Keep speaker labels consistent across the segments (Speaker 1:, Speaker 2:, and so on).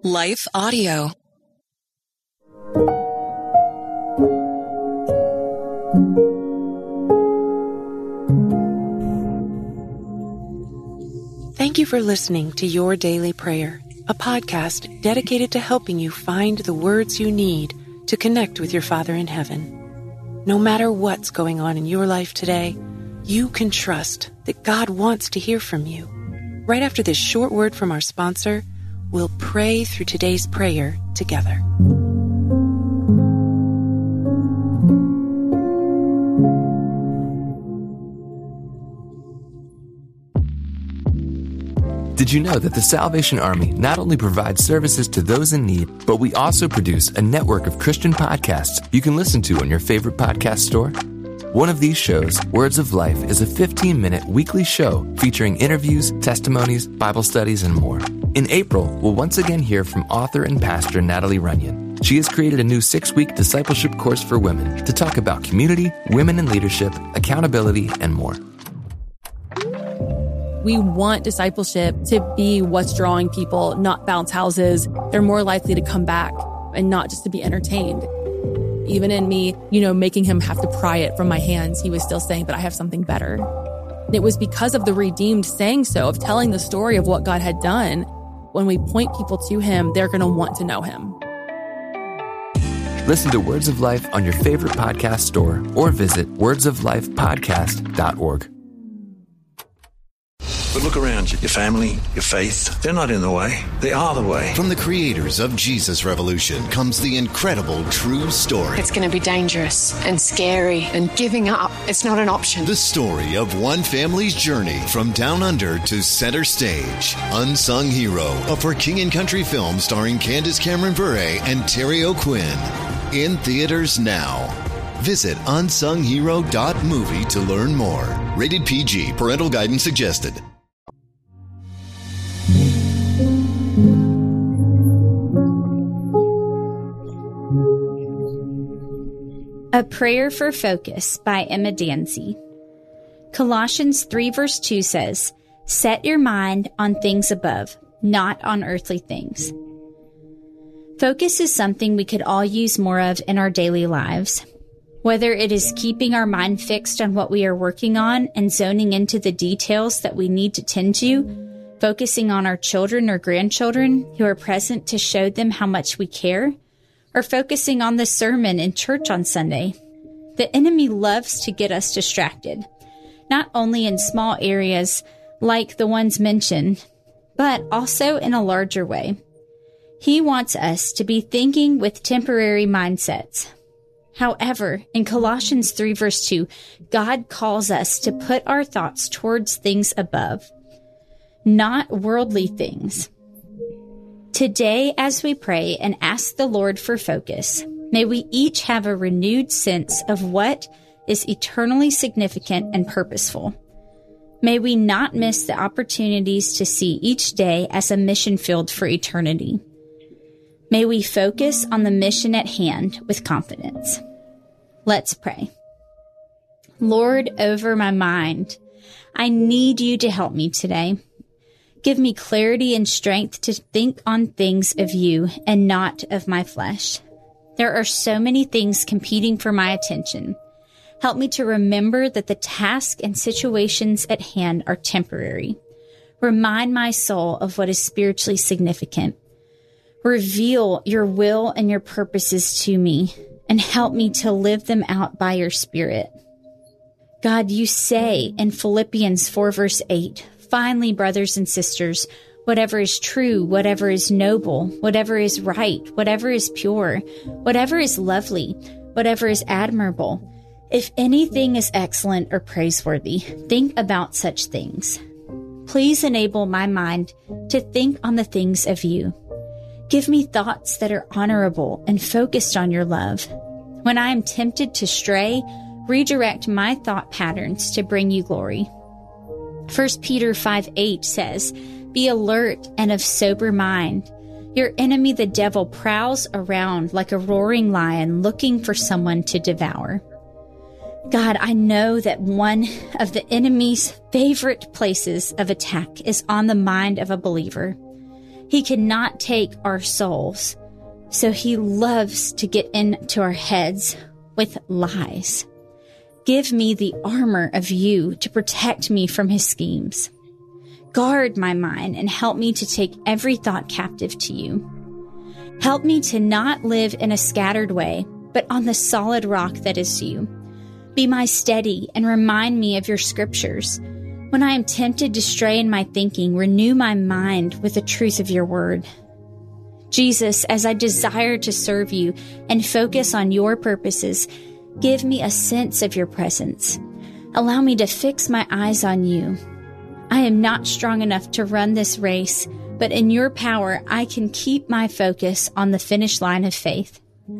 Speaker 1: Life Audio. Thank you for listening to Your Daily Prayer, a podcast dedicated to helping you find the words you need to connect with your Father in heaven. No matter what's going on in your life today, you can trust that God wants to hear from you. Right after this short word from our sponsor, we'll pray through today's prayer together.
Speaker 2: Did you know that the Salvation Army not only provides services to those in need, but we also produce a network of Christian podcasts you can listen to on your favorite podcast store? One of these shows, Words of Life, is a 15-minute weekly show featuring interviews, testimonies, Bible studies, and more. In April, we'll once again hear from author and pastor Natalie Runyon. She has created a new 6-week discipleship course for women to talk about community, women in leadership, accountability, and more.
Speaker 3: We want discipleship to be what's drawing people, not bounce houses. They're more likely to come back and not just to be entertained. Even in me, making him have to pry it from my hands, he was still saying, but I have something better. And it was because of the redeemed saying so, of telling the story of what God had done. When we point people to him, they're going to want to know him.
Speaker 2: Listen to Words of Life on your favorite podcast store or visit wordsoflifepodcast.org.
Speaker 4: But look around you. Your family, your faith, they're not in the way. They are the way.
Speaker 5: From the creators of Jesus Revolution comes the incredible true story.
Speaker 6: It's going to be dangerous and scary, and giving up, it's not an option.
Speaker 5: The story of one family's journey from down under to center stage. Unsung Hero, a For King and Country film starring Candace Cameron Bure and Terry O'Quinn. In theaters now. Visit unsunghero.movie to learn more. Rated PG. Parental guidance suggested.
Speaker 7: A Prayer for Focus by Emma Danzey. Colossians 3 verse 2 says, "Set your mind on things above, not on earthly things." Focus is something we could all use more of in our daily lives. Whether it is keeping our mind fixed on what we are working on and zoning into the details that we need to tend to, focusing on our children or grandchildren who are present to show them how much we care, or focusing on the sermon in church on Sunday. The enemy loves to get us distracted, not only in small areas like the ones mentioned, but also in a larger way. He wants us to be thinking with temporary mindsets. However, in Colossians 3 verse 2, God calls us to put our thoughts towards things above, not worldly things. Today, as we pray and ask the Lord for focus, may we each have a renewed sense of what is eternally significant and purposeful. May we not miss the opportunities to see each day as a mission field for eternity. May we focus on the mission at hand with confidence. Let's pray. Lord, over my mind, I need you to help me today. Give me clarity and strength to think on things of you and not of my flesh. There are so many things competing for my attention. Help me to remember that the task and situations at hand are temporary. Remind my soul of what is spiritually significant. Reveal your will and your purposes to me and help me to live them out by your Spirit. God, you say in Philippians 4 verse 8, "Finally, brothers and sisters, whatever is true, whatever is noble, whatever is right, whatever is pure, whatever is lovely, whatever is admirable, if anything is excellent or praiseworthy, think about such things." Please enable my mind to think on the things of you. Give me thoughts that are honorable and focused on your love. When I am tempted to stray, redirect my thought patterns to bring you glory. 1 Peter 5:8 says, "Be alert and of sober mind. Your enemy, the devil, prowls around like a roaring lion looking for someone to devour." God, I know that one of the enemy's favorite places of attack is on the mind of a believer. He cannot take our souls, so he loves to get into our heads with lies. Give me the armor of you to protect me from his schemes. Guard my mind and help me to take every thought captive to you. Help me to not live in a scattered way, but on the solid rock that is you. Be my steady and remind me of your scriptures. When I am tempted to stray in my thinking, renew my mind with the truth of your word. Jesus, as I desire to serve you and focus on your purposes, give me a sense of your presence. Allow me to fix my eyes on you. I am not strong enough to run this race, but in your power, I can keep my focus on the finish line of faith.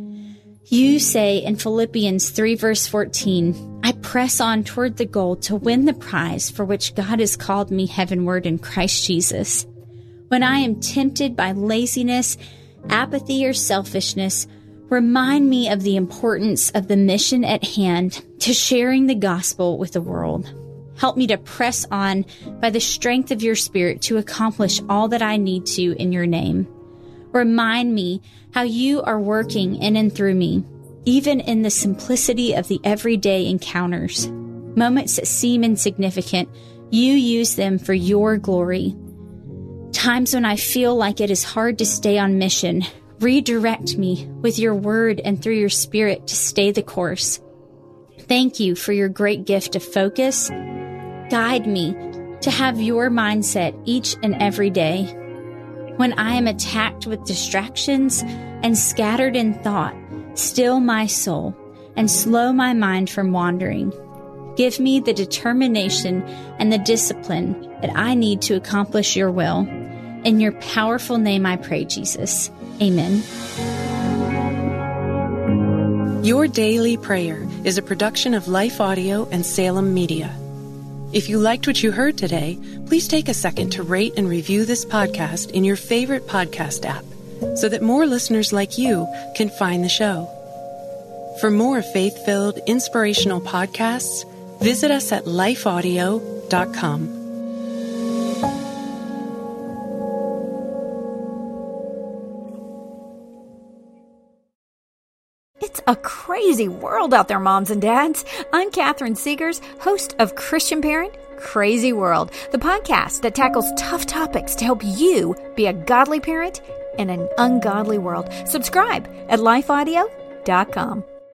Speaker 7: You say in Philippians 3 verse 14, I press on toward the goal to win the prize for which God has called me heavenward in Christ Jesus. When I am tempted by laziness, apathy, or selfishness, remind me of the importance of the mission at hand to sharing the gospel with the world. Help me to press on by the strength of your Spirit to accomplish all that I need to in your name. Remind me how you are working in and through me, even in the simplicity of the everyday encounters. Moments that seem insignificant, you use them for your glory. Times when I feel like it is hard to stay on mission, redirect me with your word and through your Spirit to stay the course. Thank you for your great gift of focus. Guide me to have your mindset each and every day. When I am attacked with distractions and scattered in thought, still my soul and slow my mind from wandering. Give me the determination and the discipline that I need to accomplish your will. In your powerful name I pray, Jesus. Amen.
Speaker 1: Your Daily Prayer is a production of Life Audio and Salem Media. If you liked what you heard today, please take a second to rate and review this podcast in your favorite podcast app so that more listeners like you can find the show. For more faith-filled, inspirational podcasts, visit us at lifeaudio.com.
Speaker 8: It's a crazy world out there, moms and dads. I'm Catherine Segars, host of Christian Parent Crazy World, the podcast that tackles tough topics to help you be a godly parent in an ungodly world. Subscribe at lifeaudio.com.